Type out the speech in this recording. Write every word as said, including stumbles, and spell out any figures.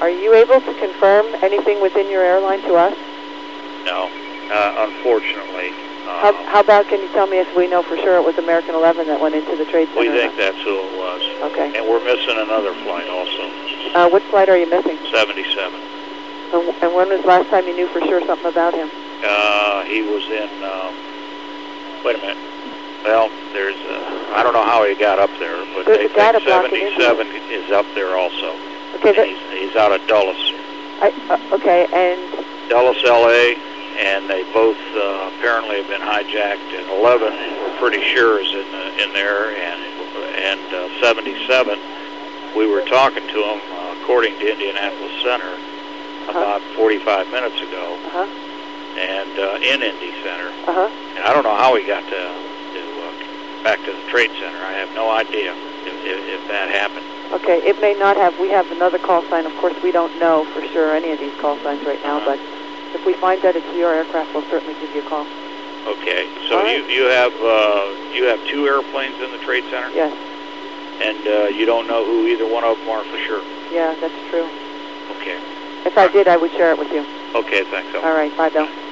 Are you able to confirm anything within your airline to us? No, uh, unfortunately. Uh, How, how about, can you tell me if we know for sure it was American eleven that went into the Trade Center? We think that's who it was. Okay. And we're missing another flight also. Uh, what flight are you missing? seventy-seven. And, and when was the last time you knew for sure something about him? Uh, he was in, um, wait a minute. Well, there's, uh, I don't know how he got up there, but There's they a data think block in seventy-seven is up there also. Okay, that, he's, he's out of Dulles. I, uh, okay, and... Dulles, L A, and they both uh, apparently have been hijacked. And eleven, we're pretty sure, is in the, in there, and and uh, seventy-seven, we were talking to him, uh, according to Indianapolis Center, uh-huh. about forty-five minutes ago, uh-huh. and uh, in Indy Center. Uh-huh. And I don't know how he got to, to uh, back to the Trade Center. I have no idea if, if, if that happened. Okay, it may not have. We have another call sign. Of course, we don't know for sure any of these call signs right now, uh-huh. but if we find that it's your aircraft, we'll certainly give you a call. Okay, so right. you you have uh, you have two airplanes in the Trade Center? Yes. And uh, you don't know who either one of them are for sure? Yeah, that's true. Okay. If I did, I would share it with you. Okay, thanks. All right, bye, Bill.